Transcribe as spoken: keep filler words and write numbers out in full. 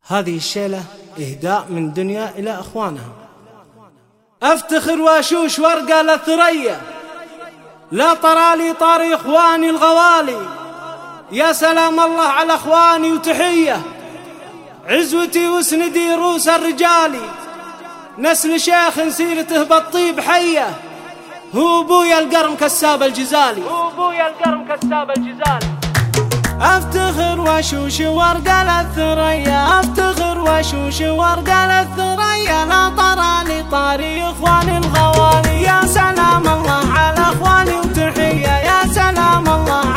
هذه الشيلة إهداء من دنيا إلى أخوانها. أفتخر وأشوش ورقة للثريا، لا طرالي طاري إخواني الغوالي. يا سلام الله على أخواني وتحية، عزوتي وسندي روس الرجالي. نسل شيخ سيرته بالطيب حية، هو أبويا القرم كساب الجزالي، هو أبويا القرم كساب الجزالي. أفتخر وأشوش ورقة للثريا، أفتخر وأشوش ورقة للثريا، لا طرالي طاري إخواني الغوالي. يا سلام الله على أخواني وتحية، يا سلام الله